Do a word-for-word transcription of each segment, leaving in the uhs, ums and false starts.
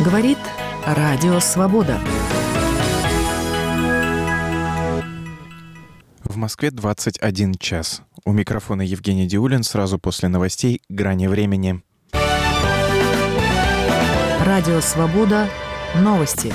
Говорит Радио Свобода. В Москве двадцать один час. У микрофона Евгений Диулин. Сразу после новостей «Грани времени». Радио Свобода. Новости.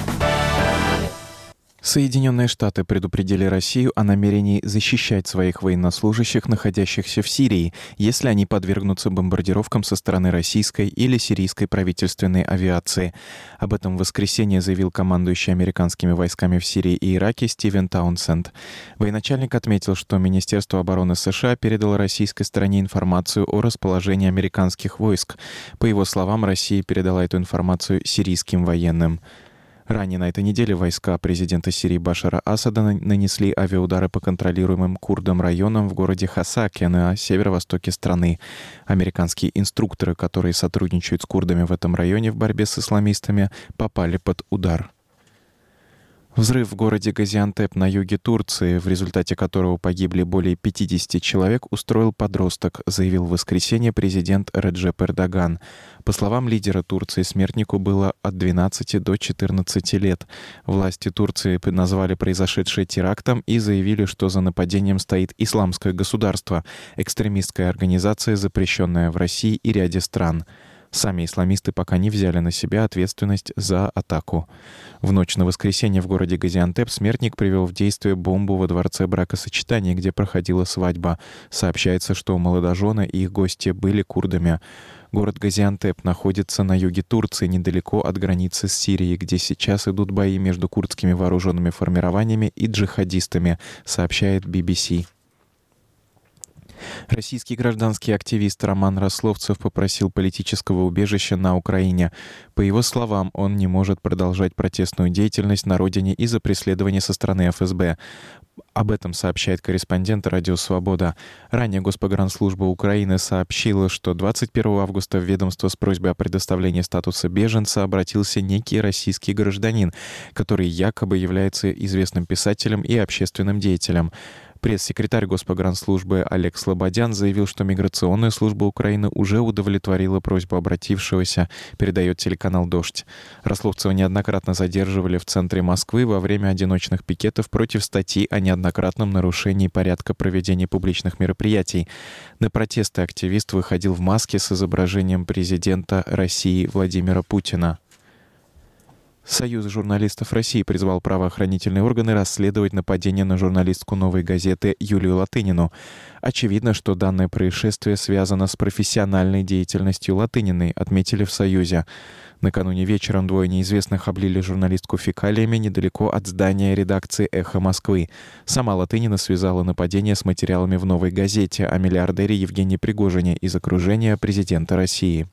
Соединенные Штаты предупредили Россию о намерении защищать своих военнослужащих, находящихся в Сирии, если они подвергнутся бомбардировкам со стороны российской или сирийской правительственной авиации. Об этом в воскресенье заявил командующий американскими войсками в Сирии и Ираке Стивен Таунсенд. Военачальник отметил, что Министерство обороны США передало российской стороне информацию о расположении американских войск. По его словам, Россия передала эту информацию сирийским военным. Ранее на этой неделе войска президента Сирии Башара Асада нанесли авиаудары по контролируемым курдам районам в городе Хасаке на северо-востоке страны. Американские инструкторы, которые сотрудничают с курдами в этом районе в борьбе с исламистами, попали под удар. Взрыв в городе Газиантеп на юге Турции, в результате которого погибли более пятьдесят человек, устроил подросток, заявил в воскресенье президент Реджеп Эрдоган. По словам лидера Турции, смертнику было от двенадцати до четырнадцати лет. Власти Турции назвали произошедшее терактом и заявили, что за нападением стоит Исламское государство, экстремистская организация, запрещенная в России и ряде стран. Сами исламисты пока не взяли на себя ответственность за атаку. В ночь на воскресенье в городе Газиантеп смертник привел в действие бомбу во дворце бракосочетания, где проходила свадьба. Сообщается, что молодожены и их гости были курдами. Город Газиантеп находится на юге Турции, недалеко от границы с Сирией, где сейчас идут бои между курдскими вооруженными формированиями и джихадистами, сообщает би би си. Российский гражданский активист Роман Рословцев попросил политического убежища на Украине. По его словам, он не может продолжать протестную деятельность на родине из-за преследования со стороны эф эс бэ. Об этом сообщает корреспондент «Радио Свобода». Ранее Госпогранслужба Украины сообщила, что двадцать первого августа в ведомство с просьбой о предоставлении статуса беженца обратился некий российский гражданин, который якобы является известным писателем и общественным деятелем. Пресс-секретарь Госпогранслужбы Олег Слободян заявил, что Миграционная служба Украины уже удовлетворила просьбу обратившегося, передает телеканал «Дождь». Рословцева неоднократно задерживали в центре Москвы во время одиночных пикетов против статьи о неоднократном нарушении порядка проведения публичных мероприятий. На протесты активист выходил в маске с изображением президента России Владимира Путина. Союз журналистов России призвал правоохранительные органы расследовать нападение на журналистку «Новой газеты» Юлию Латынину. Очевидно, что данное происшествие связано с профессиональной деятельностью Латыниной, отметили в Союзе. Накануне вечером двое неизвестных облили журналистку фекалиями недалеко от здания редакции «Эхо Москвы». Сама Латынина связала нападение с материалами в «Новой газете» о миллиардере Евгении Пригожине из окружения президента России.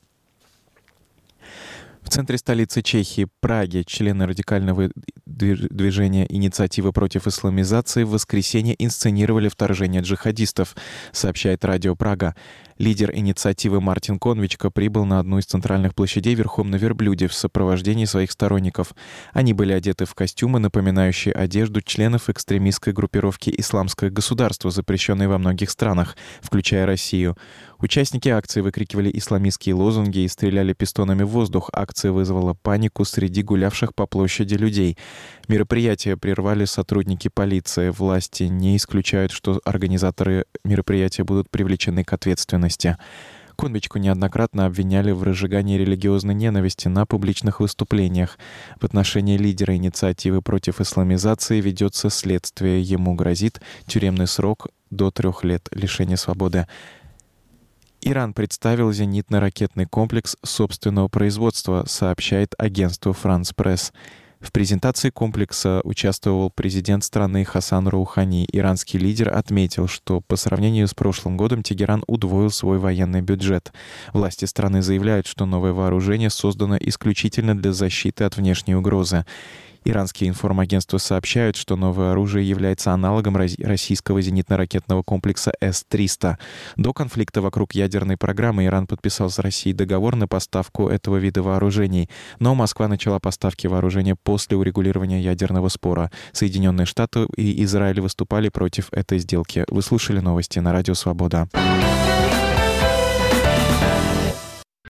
В центре столицы Чехии, Праге, члены радикального движения «Инициатива против исламизации» в воскресенье инсценировали вторжение джихадистов, сообщает Радио Прага. Лидер инициативы Мартин Конвичка прибыл на одну из центральных площадей верхом на верблюде в сопровождении своих сторонников. Они были одеты в костюмы, напоминающие одежду членов экстремистской группировки «Исламское государство», запрещенной во многих странах, включая Россию. Участники акции выкрикивали исламистские лозунги и стреляли пистонами в воздух. Акция вызвала панику среди гулявших по площади людей. Мероприятие прервали сотрудники полиции. Власти не исключают, что организаторы мероприятия будут привлечены к ответственности. Конвичку неоднократно обвиняли в разжигании религиозной ненависти на публичных выступлениях. В отношении лидера инициативы против исламизации ведется следствие. Ему грозит тюремный срок до трех лет лишения свободы. Иран представил зенитно-ракетный комплекс собственного производства, сообщает агентство «Франс Пресс». В презентации комплекса участвовал президент страны Хасан Роухани. Иранский лидер отметил, что по сравнению с прошлым годом Тегеран удвоил свой военный бюджет. Власти страны заявляют, что новое вооружение создано исключительно для защиты от внешней угрозы. Иранские информагентства сообщают, что новое оружие является аналогом российского зенитно-ракетного комплекса эс триста. До конфликта вокруг ядерной программы Иран подписал с Россией договор на поставку этого вида вооружений, но Москва начала поставки вооружения после урегулирования ядерного спора. Соединенные Штаты и Израиль выступали против этой сделки. Вы слушали новости на Радио Свобода.